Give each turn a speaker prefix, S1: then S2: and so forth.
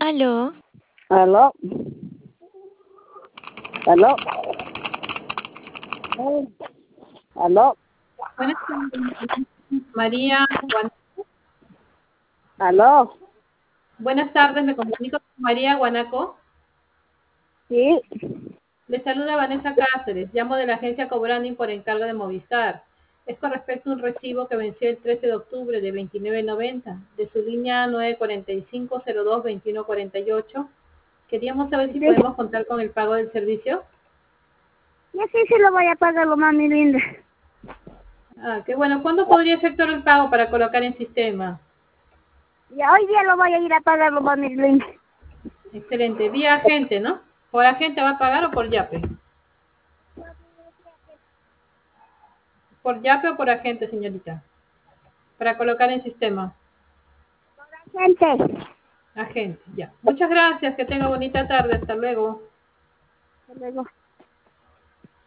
S1: Aló.
S2: Aló. Aló. Aló.
S3: Buenas tardes, María.
S2: Aló.
S3: Buenas tardes, me comunico con María Guanaco.
S2: Sí.
S3: Le saluda Vanessa Cáceres. Llamo de la agencia Cobranding por encargo de Movistar. Es con respecto a un recibo que venció el 13 de octubre de 29.90 de su línea 945-02-2148. Queríamos saber si
S2: Sí.
S3: podemos contar con el pago del servicio.
S2: Yo sí lo voy a pagar, lo mami linda.
S3: Ah, qué bueno. ¿Cuándo podría efectuar el pago para colocar en sistema?
S2: Ya hoy día lo voy a ir a pagar, lo mami linda.
S3: Excelente. Vía agente, ¿no? ¿Por agente va a pagar o por Yape? ¿Por Yape o por agente, señorita? Para colocar en sistema.
S2: Gente.
S3: Agente, ya. Muchas gracias. Que tenga bonita tarde. Hasta luego.
S2: Hasta luego.